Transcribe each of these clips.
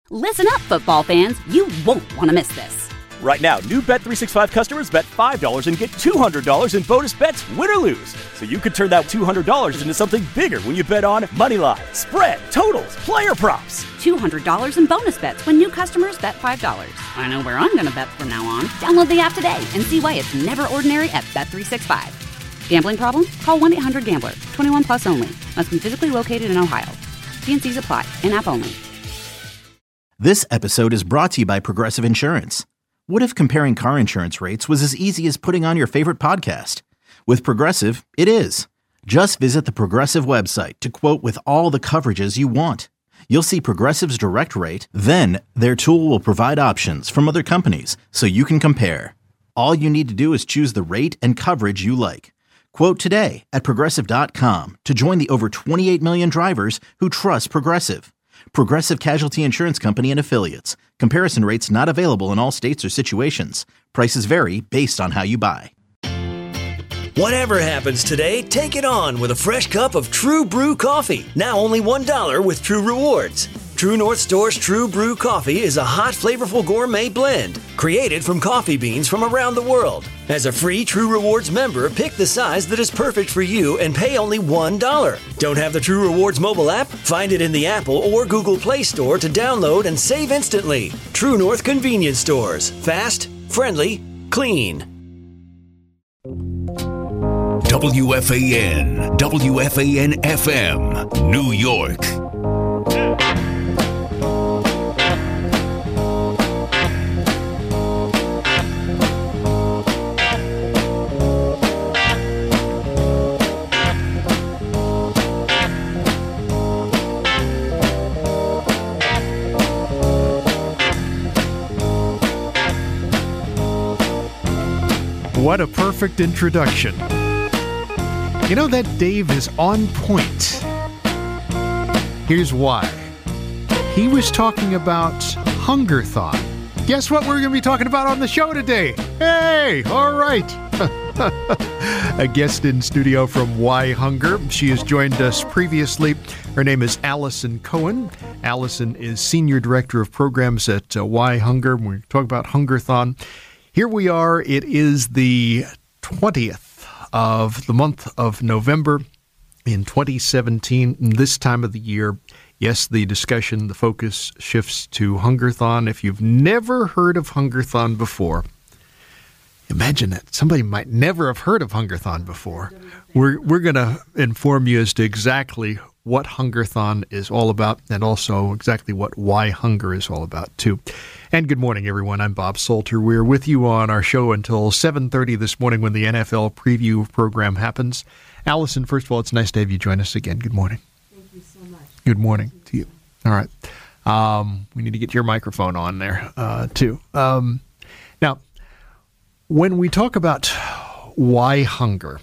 Listen up, football fans. You won't want to miss this. Right now, new Bet365 customers bet $5 and get $200 in bonus bets, win or lose. So you could turn that $200 into something bigger when you bet on moneyline, spread, totals, player props. $200 in bonus bets when new customers bet $5. I know where I'm going to bet from now on. Download the app today and see why it's never ordinary at Bet365. Gambling problem? Call 1-800-GAMBLER. 21 plus only. Must be physically located in Ohio. T&Cs apply. In-app only. This episode is brought to you by Progressive Insurance. What if comparing car insurance rates was as easy as putting on your favorite podcast? With Progressive, it is. Just visit the Progressive website to quote with all the coverages you want. You'll see Progressive's direct rate, then their tool will provide options from other companies so you can compare. All you need to do is choose the rate and coverage you like. Quote today at Progressive.com to join the over 28 million drivers who trust Progressive. Progressive Casualty Insurance Company and Affiliates. Comparison rates not available in all states or situations. Prices vary based on how you buy. Whatever happens today, take it on with a fresh cup of True Brew coffee. Now only $1 with True Rewards. True North Store's True Brew coffee is a hot, flavorful gourmet blend created from coffee beans from around the world. As a free True Rewards member, pick the size that is perfect for you and pay only $1. Don't have the True Rewards mobile app? Find it in the Apple or Google Play Store to download and save instantly. True North Convenience Stores. Fast, friendly, clean. WFAN, WFAN-FM, New York. What a perfect introduction. You know that Dave is on point. Here's why. He was talking about Hungerthon. Guess what we're going to be talking about on the show today? Hey, all right. A guest in studio from Why Hunger. She has joined us previously. Her name is Allison Cohen. Allison is Senior Director of Programs at Why Hunger. We're talking about Hungerthon. Here we are. It is the 20th of the month of November in 2017. This time of the year, yes, the discussion, the focus shifts to Hungerthon. If you've never heard of Hungerthon before, imagine it. Somebody might never have heard of Hungerthon before. We're going to inform you as to exactly what Hungerthon is all about and also exactly what Why Hunger is all about, too. And good morning, everyone. I'm Bob Salter. We're with you on our show until 7:30 this morning when the NFL preview program happens. Allison, first of all, it's nice to have you join us again. Good morning. Thank you so much. Good morning to you. All right. We need to get your microphone on there, too. Now, when we talk about Why Hunger,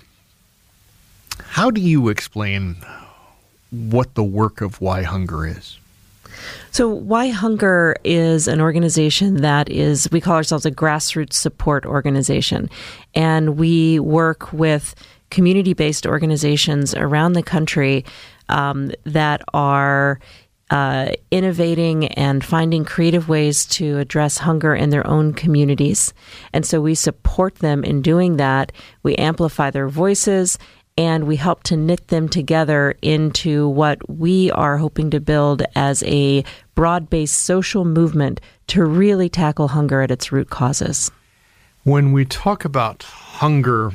how do you explain what the work of Why Hunger is? So Why Hunger is an organization that is, we call ourselves a grassroots support organization. And we work with community-based organizations around the country that are innovating and finding creative ways to address hunger in their own communities. And so we support them in doing that. We amplify their voices, and we help to knit them together into what we are hoping to build as a broad-based social movement to really tackle hunger at its root causes. When we talk about hunger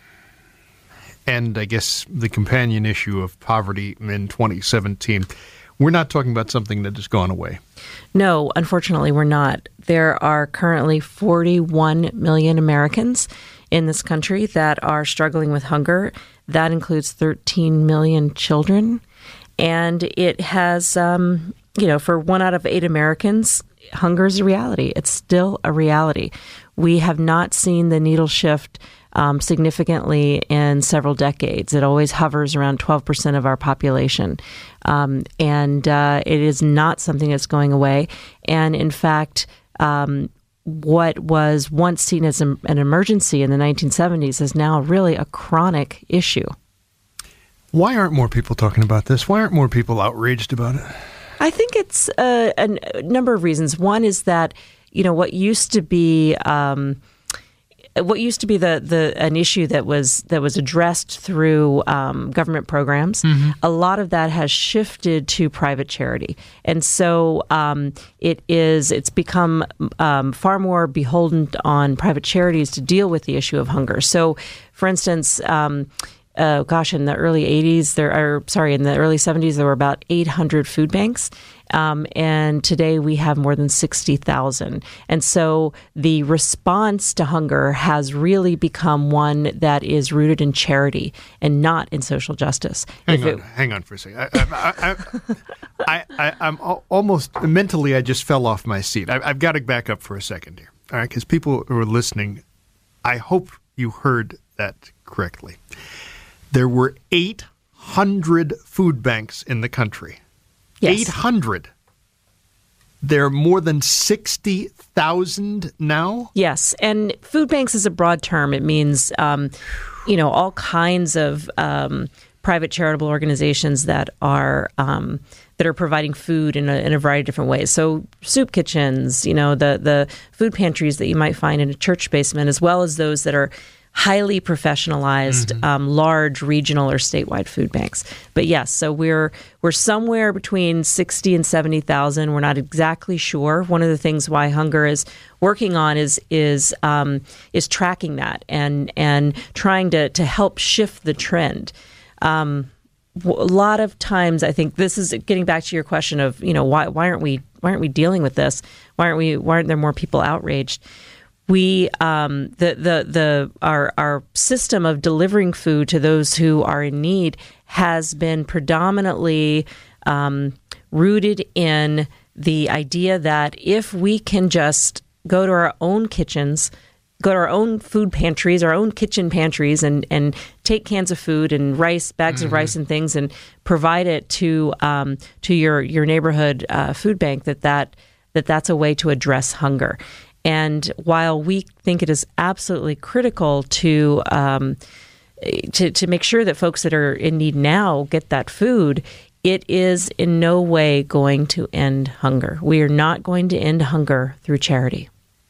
and, I guess, the companion issue of poverty in 2017, we're not talking about something that has gone away. No, unfortunately, we're not. There are currently 41 million Americans in this country that are struggling with hunger. That includes 13 million children. And it has, for 1 out of 8 Americans, hunger is a reality. It's still a reality. We have not seen the needle shift significantly in several decades. It always hovers around 12% of our population. And it is not something that's going away. And in fact, what was once seen as an emergency in the 1970s is now really a chronic issue. Why aren't more people talking about this? Why aren't more people outraged about it? I think it's a number of reasons. One is that, what used to be an issue that was addressed through government programs, a lot of that has shifted to private charity, and so it's become far more beholden on private charities to deal with the issue of hunger. So, for instance, in the early 80s, in the early 70s, there were about 800 food banks. And today we have more than 60,000. And so the response to hunger has really become one that is rooted in charity and not in social justice. Hang on for a second. I'm almost mentally, I just fell off my seat. I've got to back up for a second here. All right, because people who are listening, I hope you heard that correctly. There were 800 food banks in the country. Yes. 800. There are more than 60,000 now? Yes. And food banks is a broad term. It means, all kinds of private charitable organizations that are providing food in a variety of different ways. So soup kitchens, the food pantries that you might find in a church basement, as well as those that are highly professionalized, large regional or statewide food banks. But yes, so we're somewhere between 60 and 70,000. We're not exactly sure. One of the things why Hunger is working on is tracking that and trying to help shift the trend. A lot of times, I think this is getting back to your question of why aren't we dealing with this? Why aren't there more people outraged? We our system of delivering food to those who are in need has been predominantly rooted in the idea that if we can just go to our own kitchens, go to our own food pantries, our own kitchen pantries, and take cans of food and rice, bags of rice and things, and provide it to your neighborhood food bank, that's a way to address hunger. And while we think it is absolutely critical to make sure that folks that are in need now get that food, it is in no way going to end hunger. We are not going to end hunger through charity.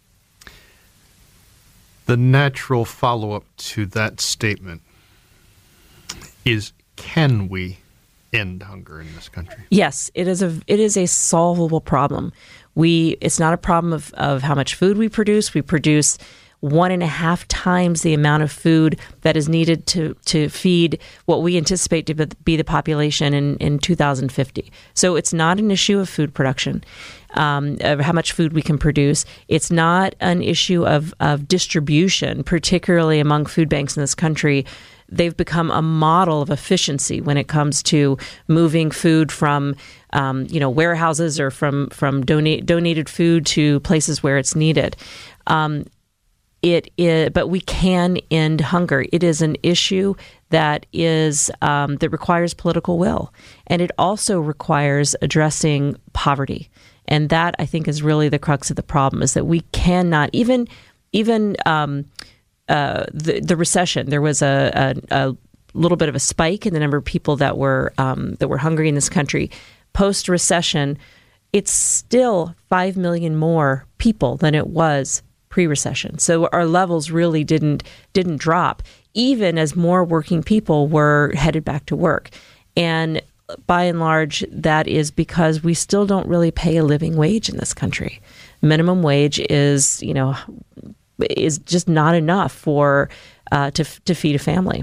The natural follow-up to that statement is, can we end hunger in this country? Yes, it is a solvable problem. It's not a problem of how much food we produce. We produce 1.5 times the amount of food that is needed to feed what we anticipate to be the population in 2050. So it's not an issue of food production, of how much food we can produce. It's not an issue of distribution, particularly among food banks in this country. They've become a model of efficiency when it comes to moving food from warehouses or from donated food to places where it's needed. But we can end hunger. It is an issue that requires political will, and it also requires addressing poverty. And that, I think, is really the crux of the problem: is that we cannot even the recession. There was a little bit of a spike in the number of people that were hungry in this country. Post-recession, it's still 5 million more people than it was pre-recession. So our levels really didn't drop, even as more working people were headed back to work. And by and large, that is because we still don't really pay a living wage in this country. Minimum wage is just not enough for to feed a family.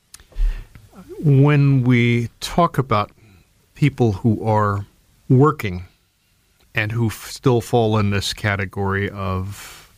When we talk about people who are working and who still fall in this category of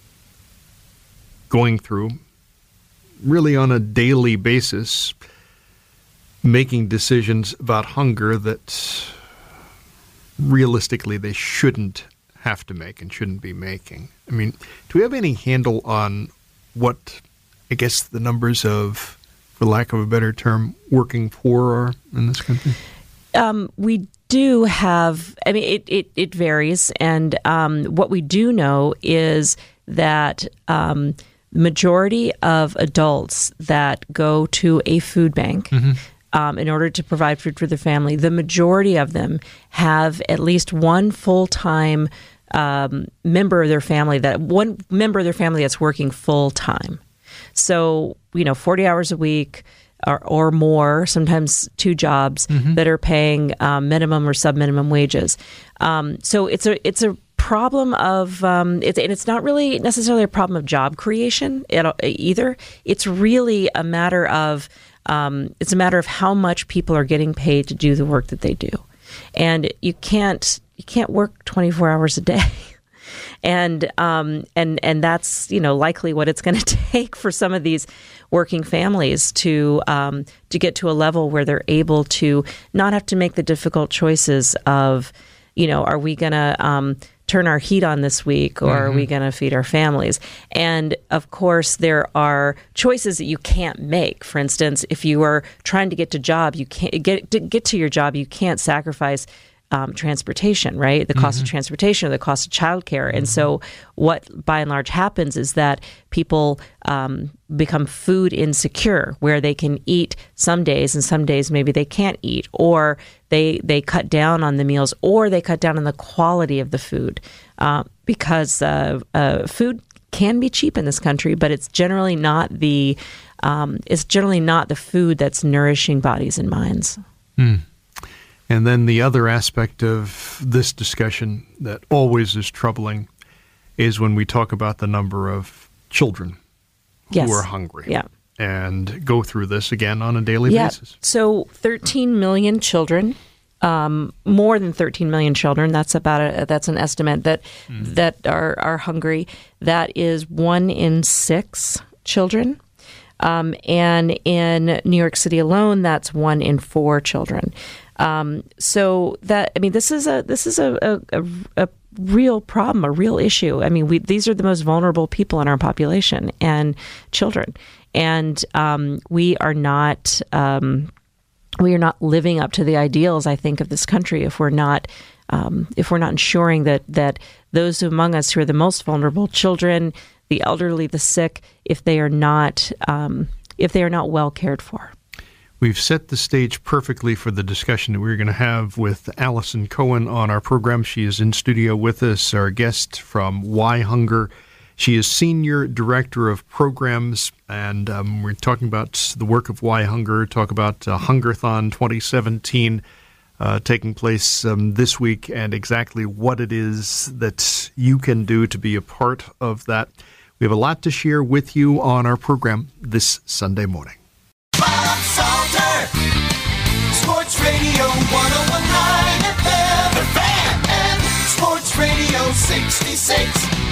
going through, really on a daily basis, making decisions about hunger that realistically they shouldn't have to make and shouldn't be making. I mean, do we have any handle on what, I guess, the numbers of, for lack of a better term, working poor are in this country? We do have, I mean, it varies. And what we do know is that majority of adults that go to a food bank in order to provide food for their family. The majority of them have at least one full-time member of their family that's working full-time. So, 40 hours a week or more, sometimes 2 jobs that are paying minimum or sub-minimum wages. So it's a problem of it's not really necessarily a problem of job creation either. It's really a matter of how much people are getting paid to do the work that they do, and you can't work 24 hours a day. And that's likely what it's going to take for some of these working families to get to a level where they're able to not have to make the difficult choices of, are we going to turn our heat on this week, or are we going to feed our families? And of course, there are choices that you can't make. For instance, if you are trying to get to job, you can't get to your job. You can't sacrifice transportation, right? The cost of transportation or the cost of childcare. And so what by and large happens is that people become food insecure, where they can eat some days and some days maybe they can't eat, or they cut down on the meals, or they cut down on the quality of the food because food can be cheap in this country, but it's generally not the food that's nourishing bodies and minds. And then the other aspect of this discussion that always is troubling is when we talk about the number of children who are hungry. Yeah. And go through this again on a daily basis. So 13 million children, more than 13 million children, that's an estimate that are hungry. That is 1 in 6 children. And in New York City alone, that's 1 in 4 children. So this is a real problem, a real issue. I mean, these are the most vulnerable people in our population, and children, and we are not living up to the ideals, I think, of this country if we're not ensuring that those among us who are the most vulnerable, children, the elderly, the sick, if they are not well cared for. We've set the stage perfectly for the discussion that we're going to have with Allison Cohen on our program. She is in studio with us, our guest from Why Hunger. She is Senior Director of Programs, and we're talking about the work of Why Hunger, talk about Hungerthon 2017 taking place this week, and exactly what it is that you can do to be a part of that. We have a lot to share with you on our program this Sunday morning. Bob Salter, Sports Radio 101.9 FM, The Fan, and Sports Radio 66,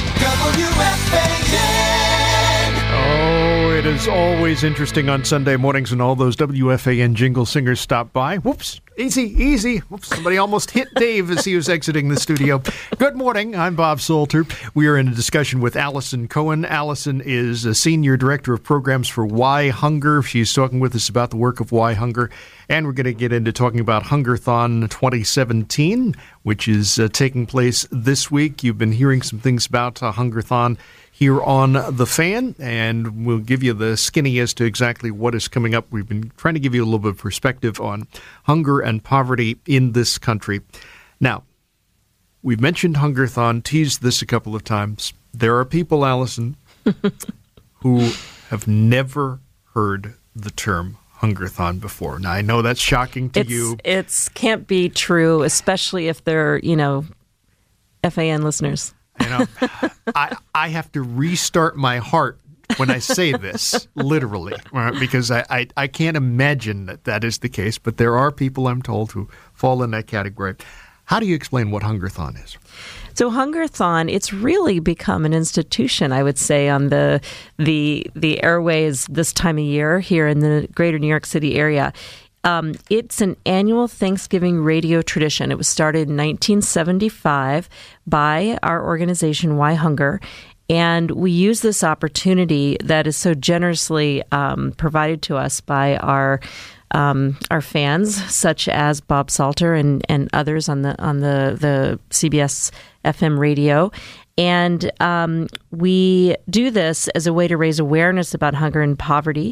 WFAN. Oh, it is always interesting on Sunday mornings when all those WFAN jingle singers stop by. Whoops, easy. Whoops, somebody almost hit Dave as he was exiting the studio. Good morning, I'm Bob Salter. We are in a discussion with Allison Cohen. Allison is a Senior Director of Programs for Why Hunger. She's talking with us about the work of Why Hunger. And we're going to get into talking about Hungerthon 2017, which is taking place this week. You've been hearing some things about Hungerthon here on The Fan, and we'll give you the skinny as to exactly what is coming up. We've been trying to give you a little bit of perspective on hunger and poverty in this country. Now, we've mentioned Hungerthon, teased this a couple of times. There are people, Allison, who have never heard the term Hungerthon before. Now, I know that's shocking to you. It can't be true, especially if they're, FAN listeners. I have to restart my heart when I say this, literally, because I can't imagine that is the case. But there are people, I'm told, who fall in that category. How do you explain what Hungerthon is? So Hungerthon, it's really become an institution, I would say, on the airways this time of year here in the greater New York City area. It's an annual Thanksgiving radio tradition. It was started in 1975 by our organization, Why Hunger, and we use this opportunity that is so generously provided to us by our fans, such as Bob Salter and others on the CBS FM radio. And we do this as a way to raise awareness about hunger and poverty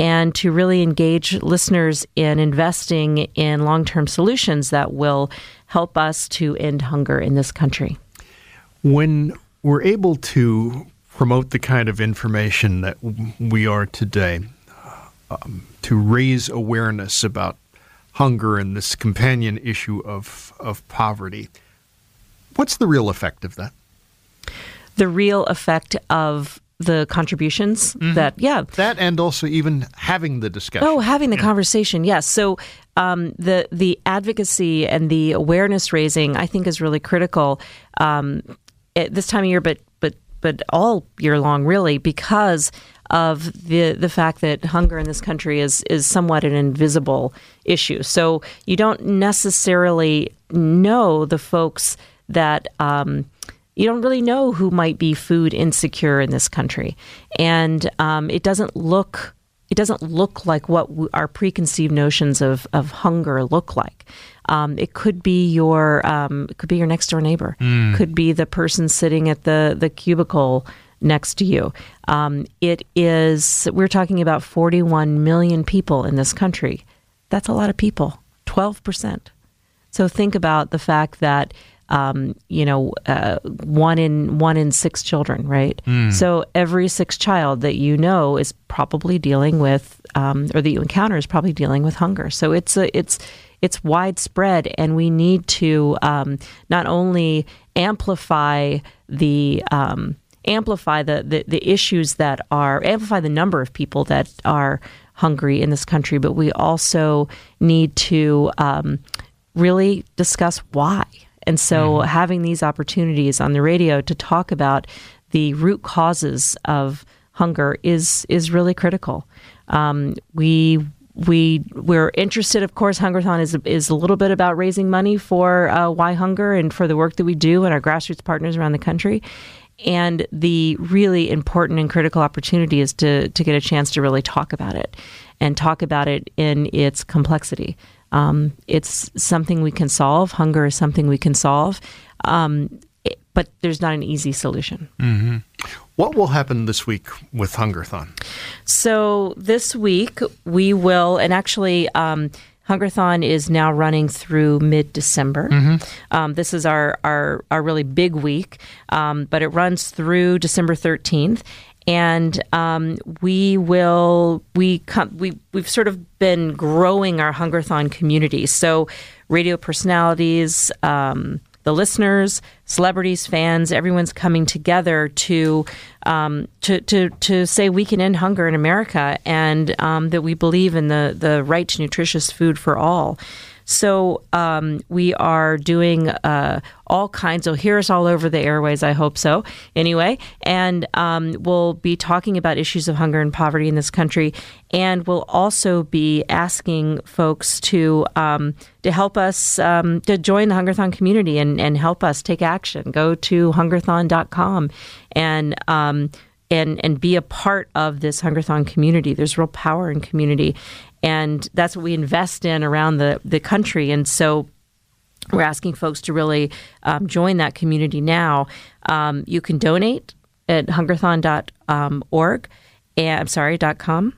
and to really engage listeners in investing in long-term solutions that will help us to end hunger in this country. When we're able to promote the kind of information that we are today, to raise awareness about hunger and this companion issue of poverty, what's the real effect of that? The real effect of the contributions that and also even having the discussion. Oh, having the conversation, yes. So the advocacy and the awareness raising, I think, is really critical at this time of year, but all year long, really, because of the fact that hunger in this country is somewhat an invisible issue. So you don't necessarily know the folks that you don't really know who might be food insecure in this country, and it doesn't look like what our preconceived notions of hunger look like. It could be your next door neighbor, could be the person sitting at the cubicle next to you. We're talking about 41 million people in this country. That's a lot of people, 12%. So think about the fact that one in 6 children, right? So every 6th child that you know is probably dealing with, or that you encounter is probably dealing with hunger. So it's widespread, and we need to not only amplify the issues that are, amplify the number of people that are hungry in this country, but we also need to really discuss why. And so having these opportunities on the radio to talk about the root causes of hunger is really critical. We're interested, of course. Hungerthon is a little bit about raising money for Why Hunger and for the work that we do and our grassroots partners around the country. And the really important and critical opportunity is to get a chance to really talk about it and talk about it in its complexity. It's something we can solve. Hunger is something we can solve, but there's not an easy solution. Mm-hmm. What will happen this week with Hungerthon? So this week we will, and actually Hungerthon is now running through mid-December. This is our really big week, but it runs through December 13th. And we've sort of been growing our Hungerthon community. So radio personalities, the listeners, celebrities, fans, everyone's coming together to say we can end hunger in America, and that we believe in the right to nutritious food for all. So we are doing all kinds. You'll hear us all over the airways, I hope so, anyway. And we'll be talking about issues of hunger and poverty in this country. And we'll also be asking folks to help us to join the Hungerthon community and help us take action. Go to hungerthon.com and be a part of this Hungerthon community. There's real power in community. And that's what we invest in around the country. And so we're asking folks to really join that community now. You can donate at hungerthon.org. .com.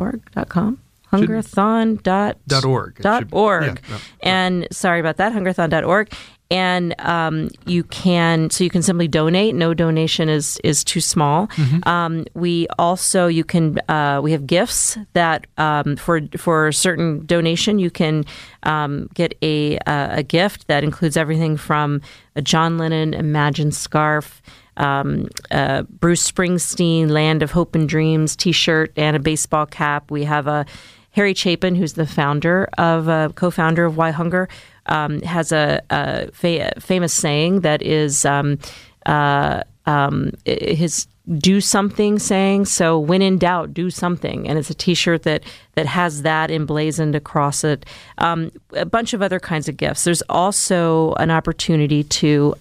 Hungerthon.org. And sorry about that, hungerthon.org. And you can simply donate. No donation is too small. We also we have gifts that for a certain donation you can get a gift that includes everything from a John Lennon Imagine scarf, Bruce Springsteen Land of Hope and Dreams T-shirt, and a baseball cap. We have a Harry Chapin, who's the co-founder of Why Hunger, has a famous saying that is his "do something" saying. So when in doubt, do something, and it's a T-shirt that has that emblazoned across it. A bunch of other kinds of gifts. There's also an opportunity to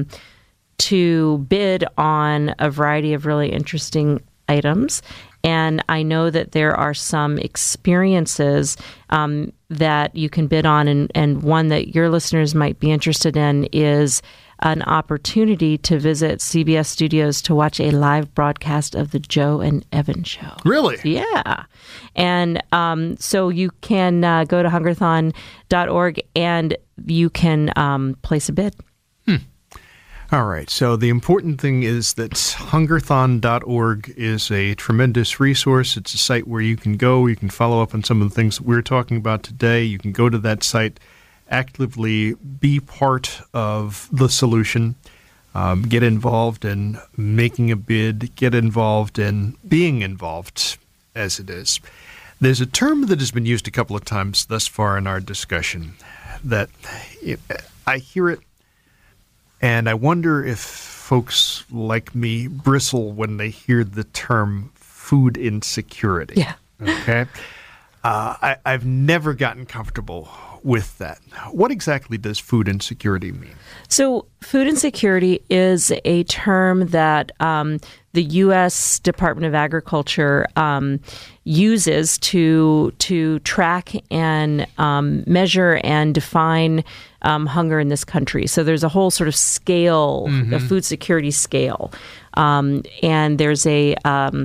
bid on a variety of really interesting items. And I know that there are some experiences that you can bid on, and one that your listeners might be interested in is an opportunity to visit CBS Studios to watch a live broadcast of the Joe and Evan Show. Really? Yeah. And so you can go to hungerthon.org and you can place a bid. All right. So the important thing is that hungerthon.org is a tremendous resource. It's a site where you can go. You can follow up on some of the things that we're talking about today. You can go to that site, actively be part of the solution, get involved in making a bid, get involved in being involved as it is. There's a term that has been used a couple of times thus far in our discussion that I hear it, and I wonder if folks like me bristle when they hear the term food insecurity. Yeah. Okay? I've never gotten comfortable with that. What exactly does food insecurity mean? So food insecurity is a term that the U.S. Department of Agriculture uses to track and measure and define hunger in this country. So there's a whole sort of scale, a food security scale, and there's a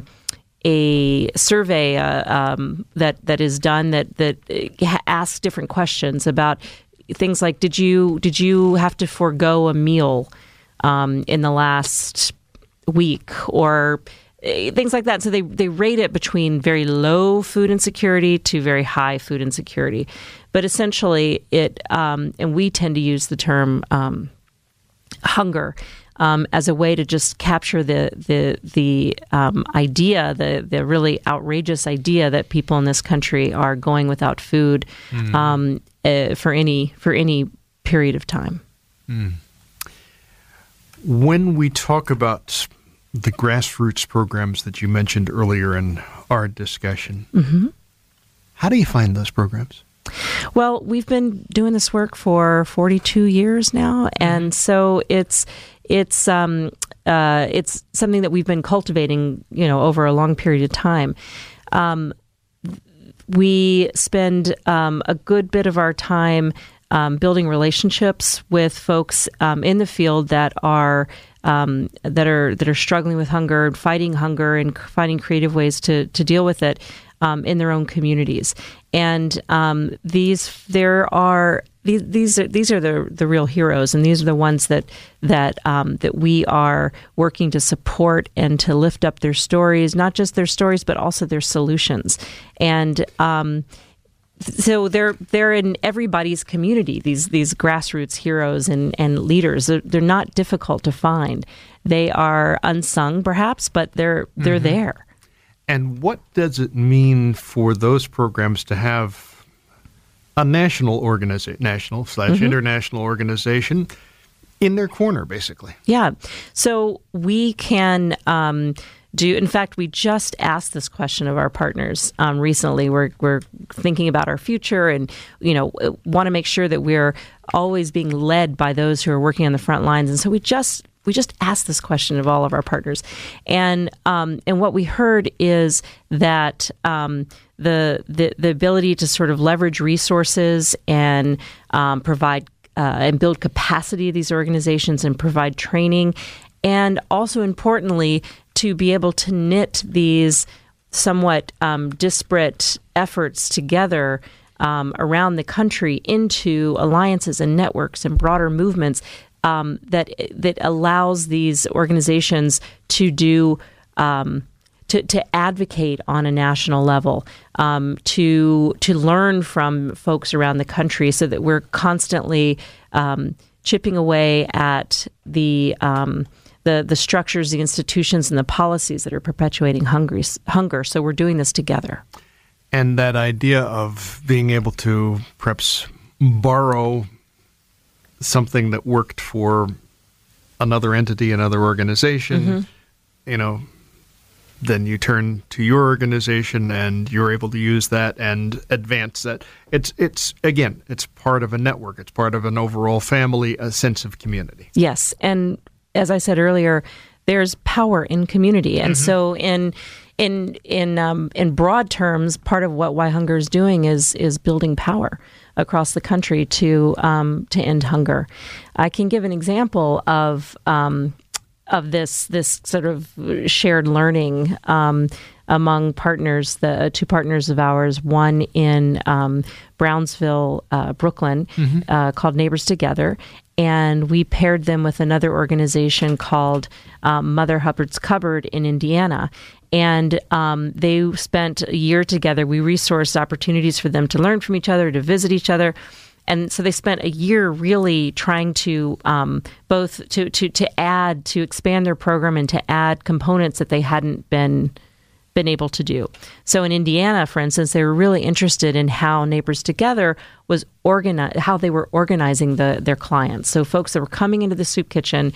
survey that is done that asks different questions about things like did you have to forego a meal in the last week, or things like that. So they rate it between very low food insecurity to very high food insecurity. But essentially it and we tend to use the term hunger as a way to just capture the idea, the really outrageous idea that people in this country are going without food for any period of time. When we talk about the grassroots programs that you mentioned earlier in our discussion, how do you find those programs? Well, we've been doing this work for 42 years now, and so it's something that we've been cultivating, over a long period of time. We spend a good bit of our time building relationships with folks in the field that are struggling with hunger, fighting hunger, and finding creative ways to deal with it in their own communities. And these are the real heroes, and these are the ones that we are working to support and to lift up their stories, not just their stories, but also their solutions. And so they're in everybody's community. These grassroots heroes and leaders. They're not difficult to find. They are unsung, perhaps, but they're there. And what does it mean for those programs to have a national / international organization in their corner, basically? Yeah. So we can in fact, we just asked this question of our partners recently. We're thinking about our future and, want to make sure that we're always being led by those who are working on the front lines. And so we just asked this question of all of our partners. And what we heard is that the ability to sort of leverage resources and provide and build capacity of these organizations and provide training, and also importantly, to be able to knit these somewhat disparate efforts together around the to into alliances and networks and broader movements that allows these organizations to do to advocate on a national level, to learn from folks around the country, so that we're constantly chipping away at the structures, the institutions, and the policies that are perpetuating hunger. So we're doing this together. And that idea of being able to perhaps borrow something that worked for another entity, another organization, then you turn to your organization and you're able to use that and advance that. It's part of a network. It's part of an overall family, a sense of community. Yes. And as I said earlier, there's power in community. And so in broad terms, part of what Why Hunger is doing is building power. across the country to end hunger. I can give an example of this sort of shared learning among partners, the two partners of ours, one in Brownsville, Brooklyn, called Neighbors Together. And we paired them with another organization called Mother Hubbard's Cupboard in Indiana. And they spent a year together. We resourced opportunities for them to learn from each other, to visit each other. And so they spent a year really trying to both to expand their program and to add components that they hadn't been able to do. So in Indiana, for instance, they were really interested in how Neighbors Together was how they were organizing their clients. So folks that were coming into the soup kitchen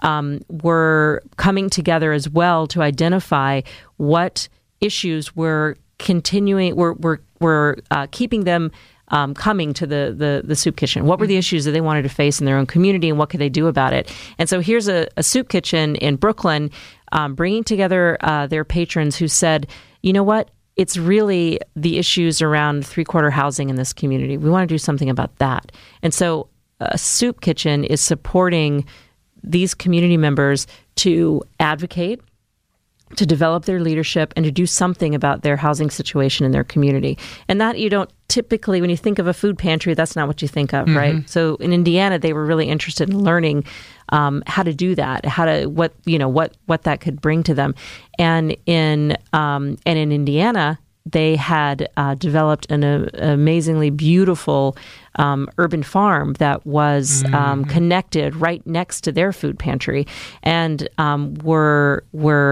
were coming together as well to identify what issues were continuing, were keeping them coming to the soup kitchen. What were the issues that they wanted to face in their own community, and what could they do about it? And so here's a soup kitchen in Brooklyn bringing together their patrons who said, you know what? It's really the issues around three-quarter housing in this community. We want to do something about that. And so a soup kitchen is supporting these community members to advocate, to develop their leadership, and to do something about their housing situation in their community. And that you don't typically, when you think of a food pantry, that's not what you think of, right? So in Indiana, they were really interested in learning how to do that, what that could bring to them. And in Indiana, they had developed an amazingly beautiful urban farm that was connected right next to their food pantry, and were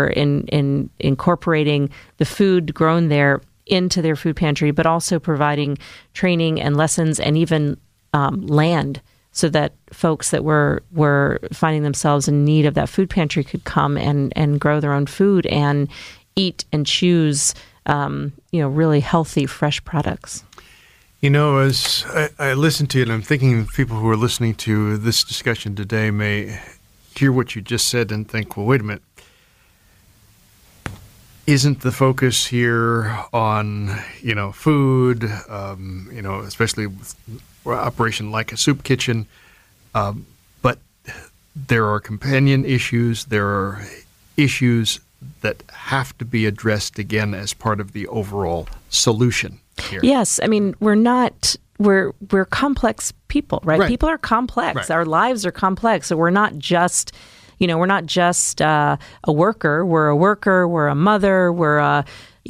incorporating the food grown there into their food pantry, but also providing training and lessons and even land, so that folks that were finding themselves in need of that food pantry could come and grow their own food and eat and choose really healthy, fresh products. As I listen to it, I'm thinking people who are listening to this discussion today may hear what you just said and think, well, wait a minute. Isn't the focus here on, food, especially with an operation like a soup kitchen, but there are companion issues, there are issues that have to be addressed again as part of the overall solution here. Yes, I mean we're complex people, right? People are complex. Right. Our lives are complex, so we're not just a worker. We're a worker. We're a mother. We're a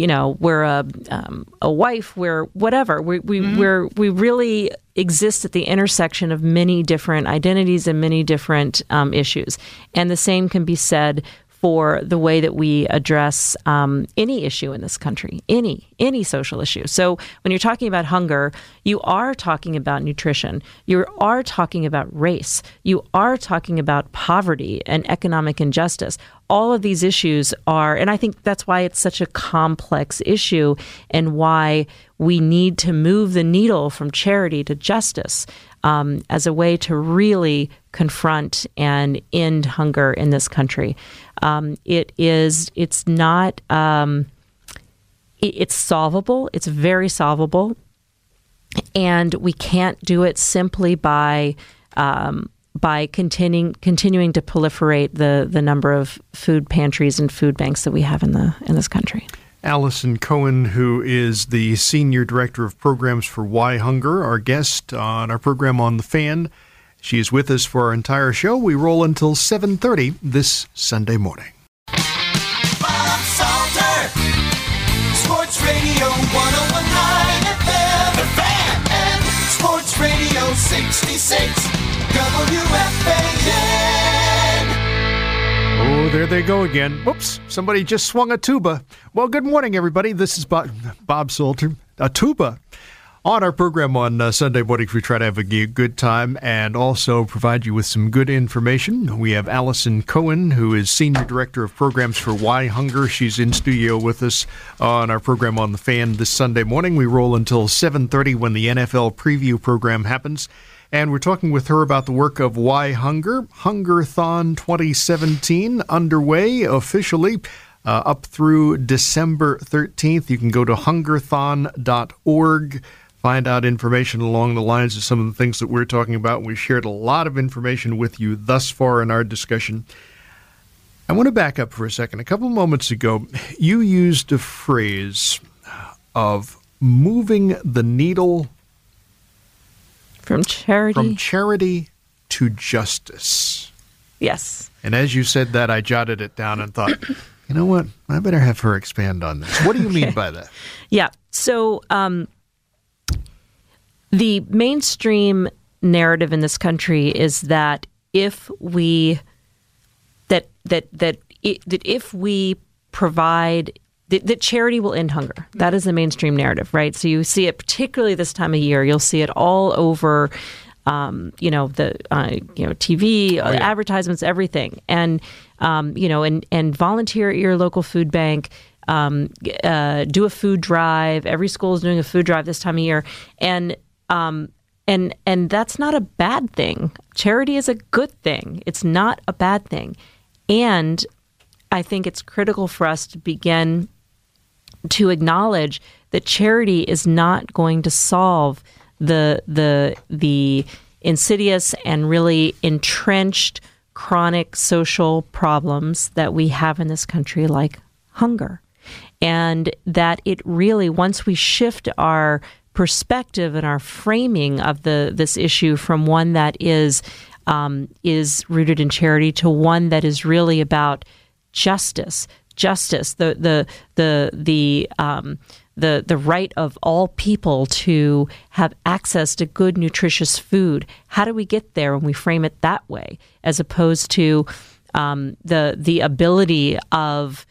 wife. We're whatever. We really exist at the intersection of many different identities and many different issues, and the same can be said for the way that we address any issue in this country, any social issue. So when you're talking about hunger, you are talking about nutrition. You are talking about race. You are talking about poverty and economic injustice. All of these issues are, and I think that's why it's such a complex issue and why we need to move the needle from charity to justice as a way to really confront and end hunger in this country. It's solvable. It's very solvable. And we can't do it simply by continuing to proliferate the number of food pantries and food banks that we have in this country. Allison Cohen, who is the Senior Director of Programs for Why Hunger, our guest on our program on The Fan. She is with us for our entire show. We roll until 7:30 this Sunday morning. Bob Salter, Sports Radio 101.9 FM, The Fan, and Sports Radio 66, WFAN. Oh, there they go again. Whoops, somebody just swung a tuba. Well, good morning, everybody. This is Bob Salter. A tuba. On our program on Sunday mornings, we try to have a good time and also provide you with some good information. We have Allison Cohen, who is Senior Director of Programs for Why Hunger. She's in studio with us on our program on The Fan this Sunday morning. We roll until 7:30 when the NFL preview program happens. And we're talking with her about the work of Why Hunger. Hungerthon 2017 underway officially up through December 13th. You can go to hungerthon.org. find out information along the lines of some of the things that we're talking about. We've shared a lot of information with you thus far in our discussion. I want to back up for a second. A couple of moments ago, you used a phrase of moving the needle from charity to justice. Yes. And as you said that, I jotted it down and thought, you know what? I better have her expand on this. What do you mean by that? Yeah. So the mainstream narrative in this country is that if we if we provide that charity will end hunger. That is the mainstream narrative, right? So you see it particularly this time of year. You'll see it all over, TV, advertisements, everything, and and volunteer at your local food bank. Do a food drive. Every school is doing a food drive this time of year, and that's not a bad thing. Charity is a good thing. It's not a bad thing, and I think it's critical for us to begin to acknowledge that charity is not going to solve the insidious and really entrenched chronic social problems that we have in this country, like hunger. And that it really, once we shift our perspective and our framing of this issue from one that is rooted in charity to one that is really about justice, the right of all people to have access to good, nutritious food. How do we get there when we frame it that way, as opposed to the ability of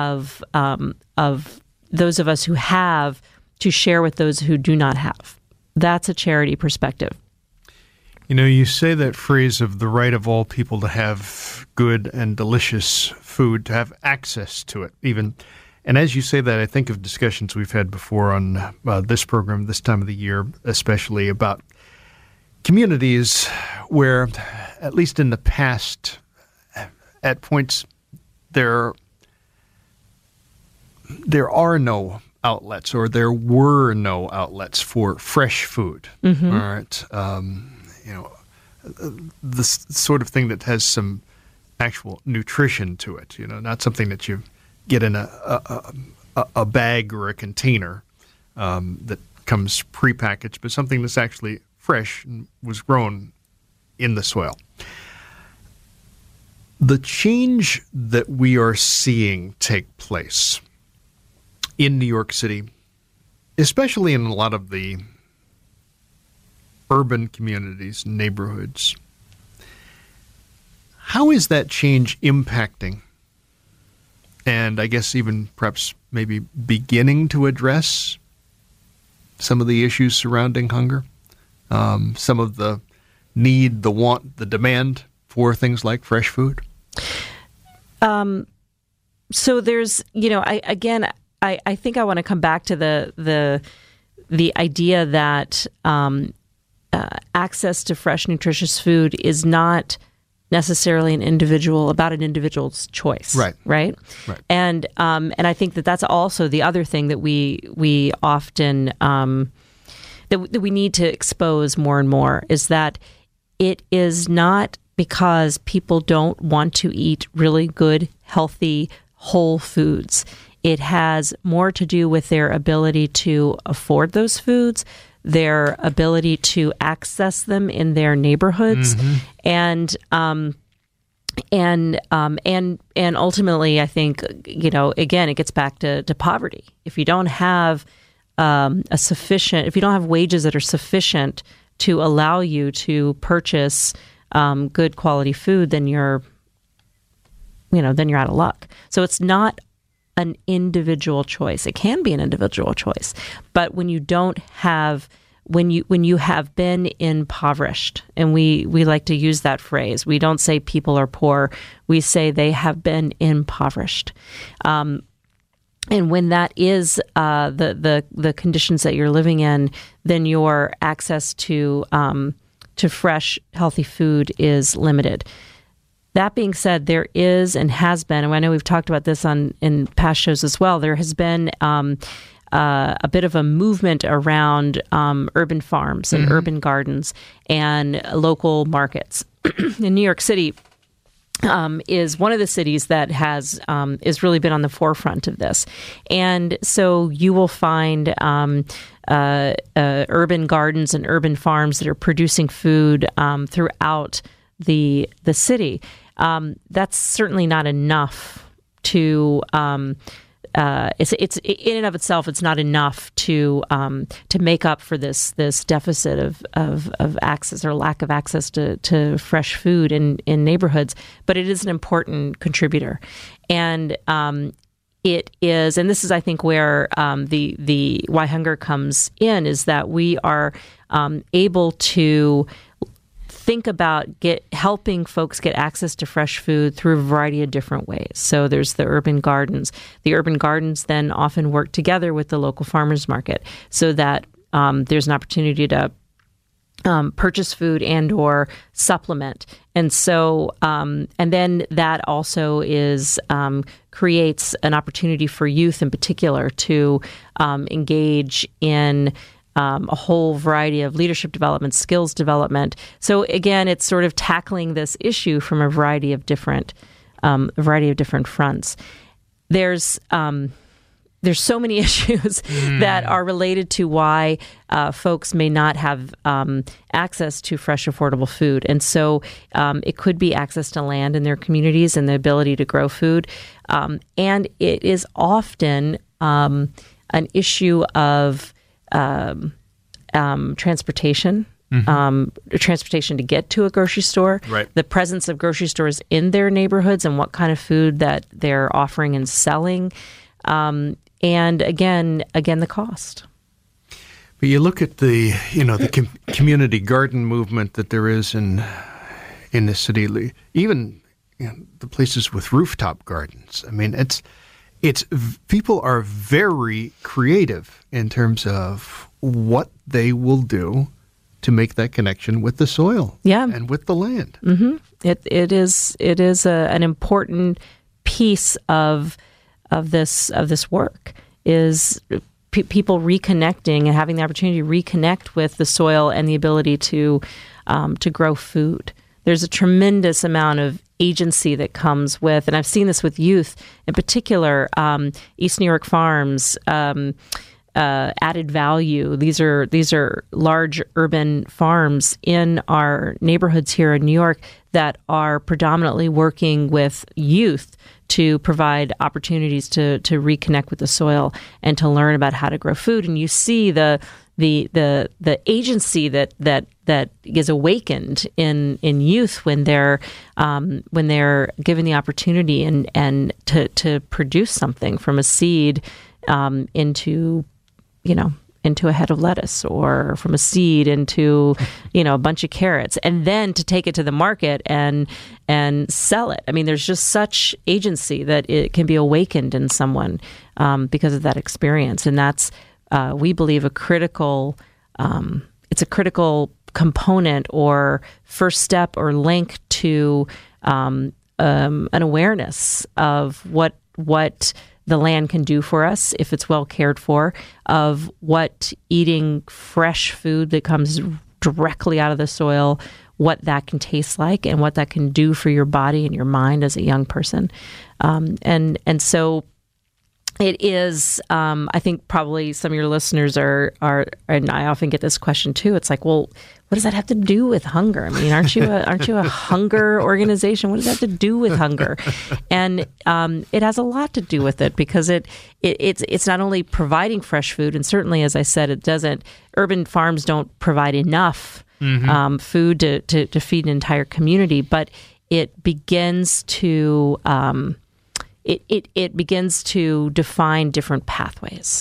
those of us who have to share with those who do not have? That's a charity perspective. You know, you say that phrase of the right of all people to have good and delicious food, to have access to it even. And as you say that, I think of discussions we've had before on this program, this time of the year, especially about communities where, at least in the past, at points, there are no outlets, or there were no outlets for fresh food. Mm-hmm. All right. This sort of thing that has some actual nutrition to it, not something that you get in a bag or a container that comes prepackaged, but something that's actually fresh and was grown in the soil. The change that we are seeing take place in New York City, especially in a lot of the urban communities, neighborhoods, how is that change impacting, and I guess even perhaps maybe beginning to address some of the issues surrounding hunger, some of the need, the want, the demand for things like fresh food? So there's, I think I want to come back to the idea that access to fresh, nutritious food is not necessarily an individual's choice. Right. And I think that's also the other thing that we often that we need to expose more and more, is that it is not because people don't want to eat really good, healthy, whole foods. It has more to do with their ability to afford those foods, their ability to access them in their neighborhoods, mm-hmm. and ultimately, I think, again, it gets back to poverty. If you don't have if you don't have wages that are sufficient to allow you to purchase good quality food, then you're out of luck. So it's not an individual choice. It can be an individual choice, but when you don't have, when you have been impoverished, and we like to use that phrase. We don't say people are poor. We say they have been impoverished. And when that is the conditions that you're living in, then your access to fresh, healthy food is limited. That being said, there is and has been, and I know we've talked about this in past shows as well, there has been a bit of a movement around urban farms and urban gardens and local markets. In New York City, is one of the cities that has really been on the forefront of this. And so you will find urban gardens and urban farms that are producing food throughout the city. That's certainly not enough to it's in and of itself, it's not enough to make up for this deficit of access or lack of access to fresh food in neighborhoods. But it is an important contributor, and it is, and this is, I think, where the why hunger comes in, is that we are able to think about helping folks get access to fresh food through a variety of different ways. So there's the urban gardens. The urban gardens then often work together with the local farmers market so that there's an opportunity to purchase food and or supplement. And so, and then that also creates an opportunity for youth in particular to engage in a whole variety of leadership development, skills development. So again, it's sort of tackling this issue from a variety of different fronts. There's so many issues that are related to why folks may not have access to fresh, affordable food. And so it could be access to land in their communities and the ability to grow food. And it is often an issue of transportation, transportation to get to a grocery store, right. The presence of grocery stores in their neighborhoods and what kind of food that they're offering and selling, and again, the cost. But you look at the community garden movement that there is in the city, even the places with rooftop gardens. I mean, it's people are very creative in terms of what they will do to make that connection with the soil, and with the land. Mm-hmm. It is an important piece of this work is people reconnecting and having the opportunity to reconnect with the soil and the ability to grow food. There's a tremendous amount of agency that comes with, and I've seen this with youth in particular, East New York Farms, Added Value. These are large urban farms in our neighborhoods here in New York that are predominantly working with youth to provide opportunities to reconnect with the soil and to learn about how to grow food. And you see the agency that is awakened in youth when they're given the opportunity and to produce something from a seed into a head of lettuce, or from a seed into a bunch of carrots, and then to take it to the market and sell it. I mean, there's just such agency that it can be awakened in someone because of that experience, and that's we believe a critical component or first step or link to an awareness of what the land can do for us if it's well cared for, of what eating fresh food that comes directly out of the soil, what that can taste like and what that can do for your body and your mind as a young person. And so it is, I think probably some of your listeners are, and I often get this question too. It's like, well, what does that have to do with hunger? I mean, aren't you a hunger organization? What does that have to do with hunger? And it has a lot to do with it, because it's not only providing fresh food, and certainly, as I said, it doesn't. Urban farms don't provide enough food to feed an entire community, but it begins to it begins to define different pathways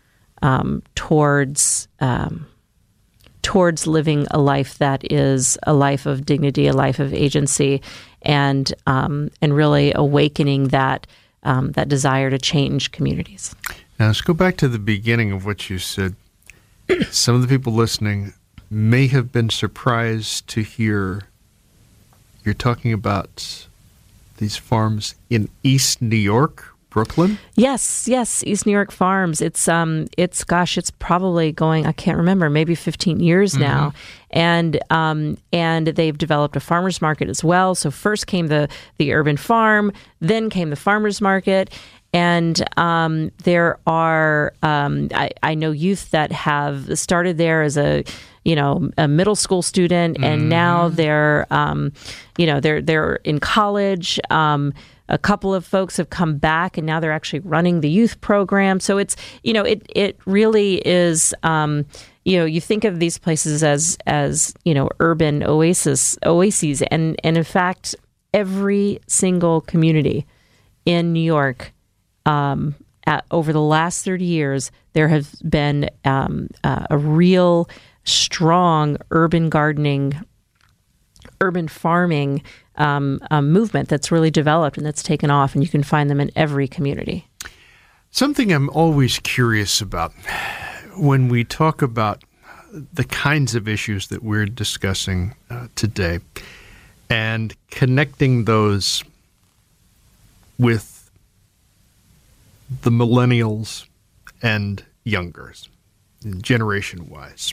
towards living a life that is a life of dignity, a life of agency, and really awakening that desire to change communities. Now, let's go back to the beginning of what you said. Some of the people listening may have been surprised to hear you're talking about these farms in East New York. Brooklyn? Yes, East New York Farms. It's probably going, I can't remember, maybe 15 years now. And they've developed a farmers market as well. So first came the urban farm, then came the farmers market. And there are, I know youth that have started there as a middle school student, and now they're in college. A couple of folks have come back, and now they're actually running the youth program. So it's, it really is, you think of these places as urban oases, and in fact, every single community in New York, over the last 30 years, there has been a real strong urban gardening, urban farming movement that's really developed and that's taken off, and you can find them in every community. Something I'm always curious about when we talk about the kinds of issues that we're discussing today and connecting those with the millennials and youngers, generation-wise.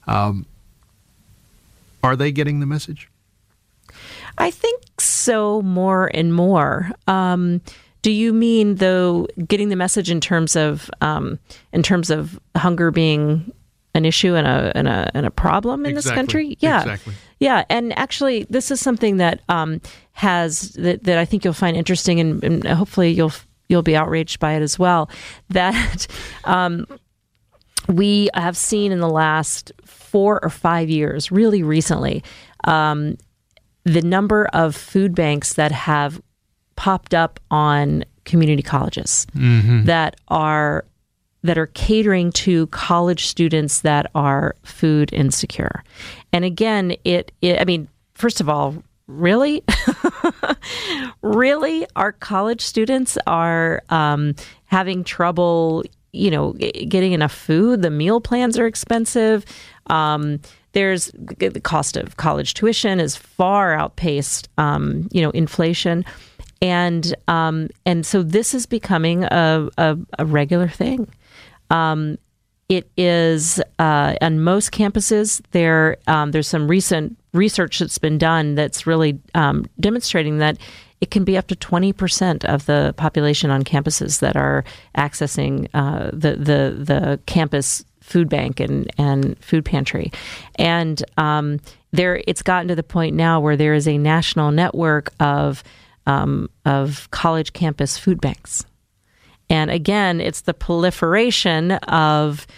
Are they getting the message? I think so, more and more. Do you mean, though, getting the message in terms of hunger being an issue and a problem in this country? Yeah, exactly. Yeah, and actually, this is something that that I think you'll find interesting, and hopefully you'll be outraged by it as well. That we have seen in the last 4 or 5 years, really recently, the number of food banks that have popped up on community colleges that are catering to college students that are food insecure. And again, I mean, first of all, really? Really? Our college students are having trouble, getting enough food. The meal plans are expensive. There's the cost of college tuition is far outpaced, inflation. And so this is becoming a regular thing. It is on most campuses. There's some recent research that's been done that's really demonstrating that it can be up to 20% of the population on campuses that are accessing the campus food bank and food pantry. And it's gotten to the point now where there is a national network of college campus food banks. And again, it's the proliferation of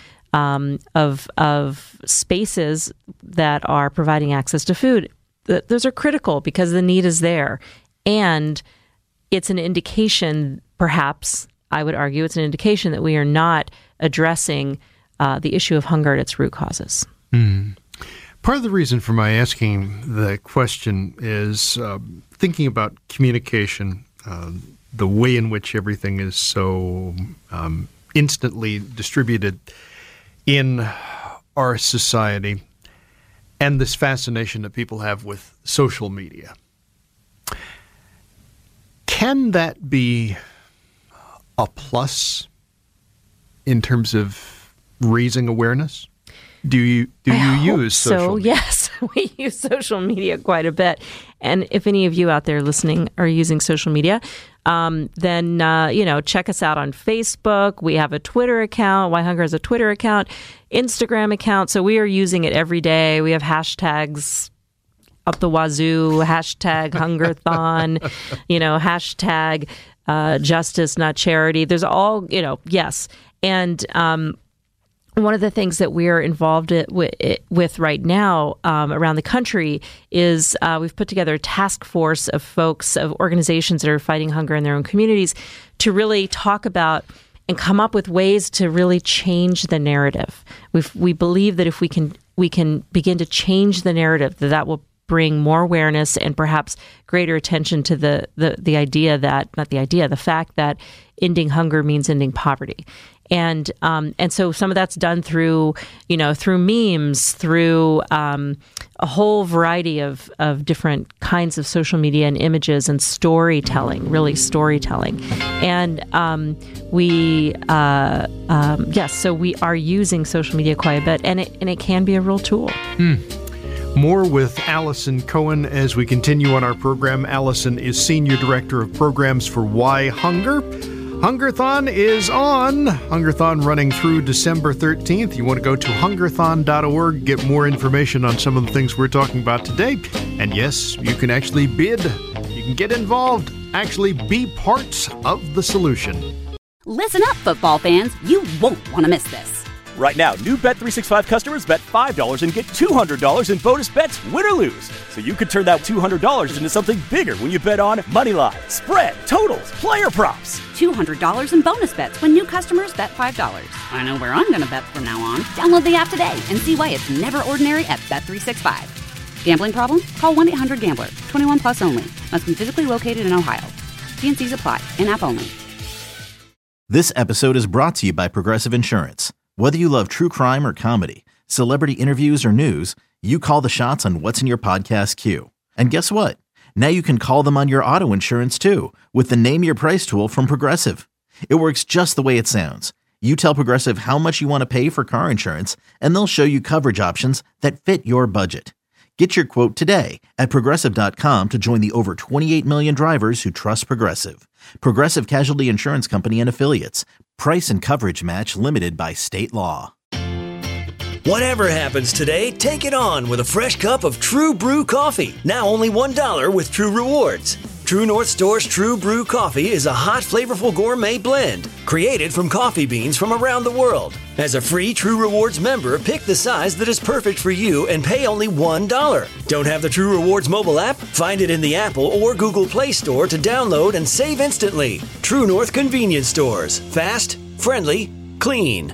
spaces that are providing access to food. Those are critical because the need is there. And it's an indication, perhaps, I would argue, it's an indication that we are not addressing the issue of hunger at its root causes. Part of the reason for my asking the question is thinking about communication, the way in which everything is so instantly distributed in our society, and this fascination that people have with social media. Can that be a plus in terms of raising awareness? Do you use social media? Yes, we use social media quite a bit. And if any of you out there listening are using social media, then check us out on Facebook. We have a Twitter account. Why Hunger has a Twitter account, Instagram account. So we are using it every day. We have hashtags up the wazoo, hashtag Hungerthon, hashtag justice, not charity. There's all, yes. And one of the things that we're involved with right now around the country is we've put together a task force of folks, of organizations that are fighting hunger in their own communities to really talk about and come up with ways to really change the narrative. We believe that if we can begin to change the narrative, that will bring more awareness and perhaps greater attention to the fact that ending hunger means ending poverty. And so some of that's done through memes, through a whole variety of different kinds of social media and images and storytelling, really storytelling. And so we are using social media quite a bit, and it can be a real tool. More with Allison Cohen as we continue on our program. Allison is Senior Director of Programs for Why Hunger. Hungerthon is on. Hungerthon running through December 13th. You want to go to hungerthon.org, get more information on some of the things we're talking about today. And yes, you can actually bid. You can get involved, actually be part of the solution. Listen up, football fans. You won't want to miss this. Right now, new Bet365 customers bet $5 and get $200 in bonus bets, win or lose. So you could turn that $200 into something bigger when you bet on moneyline, spread, totals, player props. $200 in bonus bets when new customers bet $5. I know where I'm going to bet from now on. Download the app today and see why it's never ordinary at Bet365. Gambling problem? Call 1-800-GAMBLER. 21 plus only. Must be physically located in Ohio. T&Cs apply. In-app only. This episode is brought to you by Progressive Insurance. Whether you love true crime or comedy, celebrity interviews or news, you call the shots on what's in your podcast queue. And guess what? Now you can call them on your auto insurance too with the Name Your Price tool from Progressive. It works just the way it sounds. You tell Progressive how much you want to pay for car insurance, and they'll show you coverage options that fit your budget. Get your quote today at Progressive.com to join the over 28 million drivers who trust Progressive. Progressive Casualty Insurance Company and Affiliates. Price and coverage match limited by state law. Whatever happens today, take it on with a fresh cup of True Brew coffee. Now only $1 with True Rewards. True North Store's True Brew coffee is a hot, flavorful gourmet blend created from coffee beans from around the world. As a free True Rewards member, pick the size that is perfect for you and pay only $1. Don't have the True Rewards mobile app? Find it in the Apple or Google Play Store to download and save instantly. True North Convenience Stores. Fast, friendly, clean.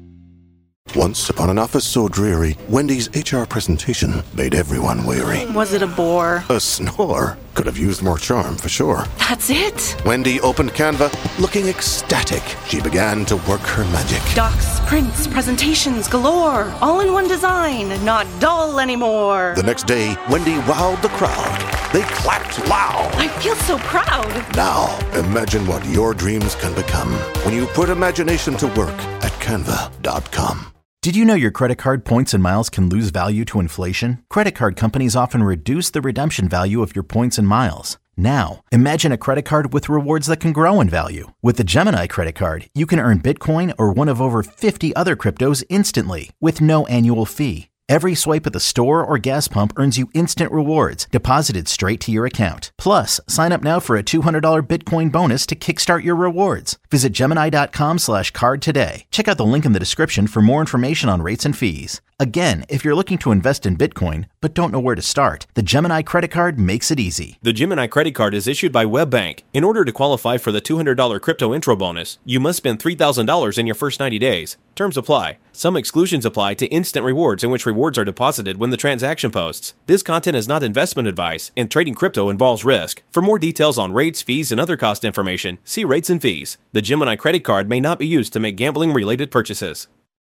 Once upon an office so dreary, Wendy's HR presentation made everyone weary. Was it a bore? A snore. Could have used more charm, for sure. That's it? Wendy opened Canva, looking ecstatic. She began to work her magic. Docs, prints, presentations galore. All in one design, not dull anymore. The next day, Wendy wowed the crowd. They clapped loud. I feel so proud. Now, imagine what your dreams can become when you put imagination to work at Canva.com. Did you know your credit card points and miles can lose value to inflation? Credit card companies often reduce the redemption value of your points and miles. Now, imagine a credit card with rewards that can grow in value. With the Gemini credit card, you can earn Bitcoin or one of over 50 other cryptos instantly with no annual fee. Every swipe at the store or gas pump earns you instant rewards deposited straight to your account. Plus, sign up now for a $200 Bitcoin bonus to kickstart your rewards. Visit Gemini.com/card today. Check out the link in the description for more information on rates and fees. Again, if you're looking to invest in Bitcoin but don't know where to start, the Gemini credit card makes it easy. The Gemini credit card is issued by WebBank. In order to qualify for the $200 crypto intro bonus, you must spend $3,000 in your first 90 days. Terms apply. Some exclusions apply to instant rewards in which rewards are deposited when the transaction posts. This content is not investment advice, and trading crypto involves risk. For more details on rates, fees, and other cost information, see rates and fees. The Gemini credit card may not be used to make gambling-related purchases.